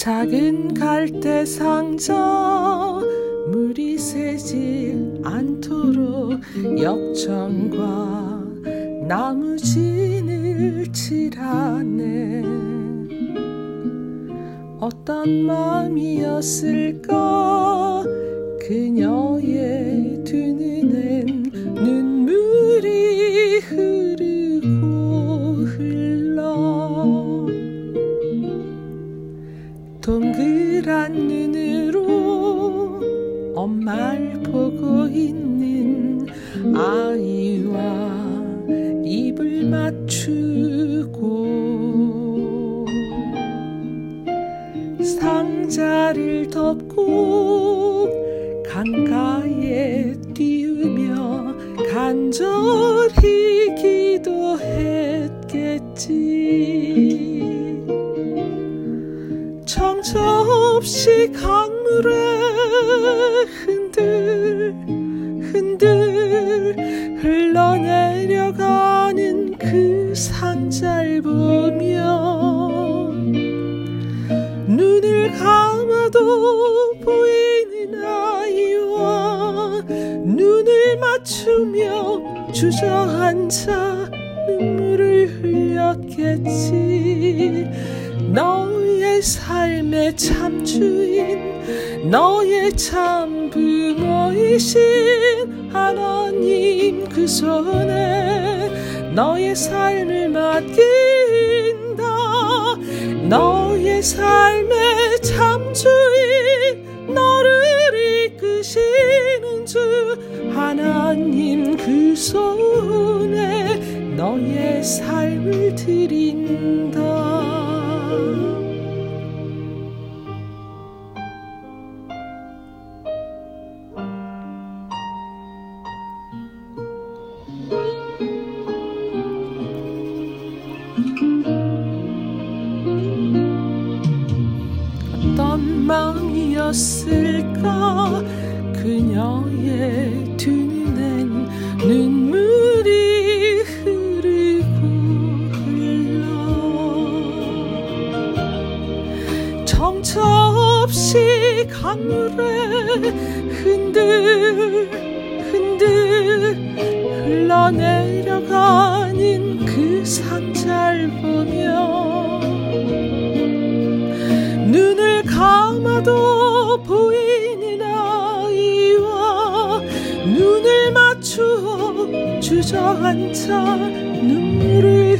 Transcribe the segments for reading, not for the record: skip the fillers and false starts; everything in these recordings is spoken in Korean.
작은 갈대 상자 물이 새지 않도록 역청과 나무진을 칠하네. 어떤 마음이었을까 그녀의 두 눈엔 눈물이 흐르고 흘러. 동그란 눈으로 엄마를 보고 있는 아이와 입을 맞추고 상자를 덮고 강가에 띄우며 간절히 기도했겠지. 정처 없이 강물에 흔들흔들 흘러내려가는 그 상자를 보며 눈을 감아도 보이는 아이와 눈을 맞추며 주저앉아 눈물을 흘렸겠지. 너의 삶의 참주인 너의 참 부모이신 하나님 그 손에 너의 삶을 맡긴다. 너의 삶의 참주인 너를 이끄시는 주 하나님 그 손에 너의 삶을 드린다. 어떤 마음이었을까 그녀의 두 눈엔 눈물이 흐르고 흘러. 정처 없이 강물에 흔들흔들 흘러내려가는 그 상자를 보며 눈을 감아도 보이는 아이와 눈을 맞추어 주저앉아 눈물을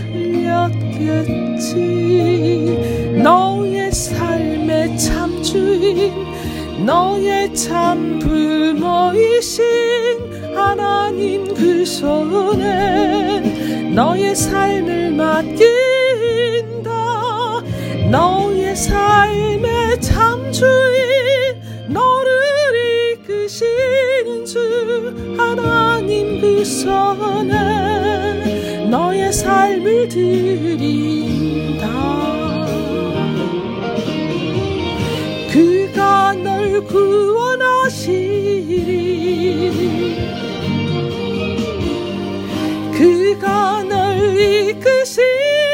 흘렸겠지. 너의 삶의 참주인 너의 참 부모이신 하나님 그 손에 너의 삶을 맡긴다. 너의 삶의 참주인 너를 이끄시는 주 하나님 그 손에 너의 삶을 드린다. 그가 널 구원하시리. 그가 널 이끄시리라.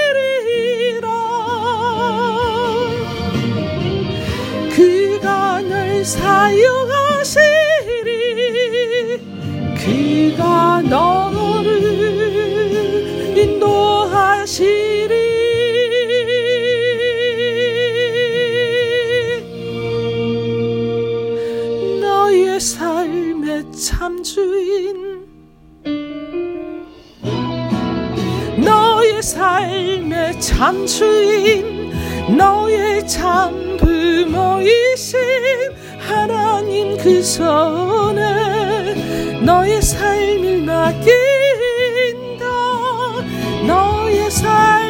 그가 널 사용하시리. 그가 너를 인도하시리. 너의 삶의 참주인 너의 삶의 참주인 너의 참 부모이신 하나님 그 손에 너의 삶을 맡긴다. 너의 삶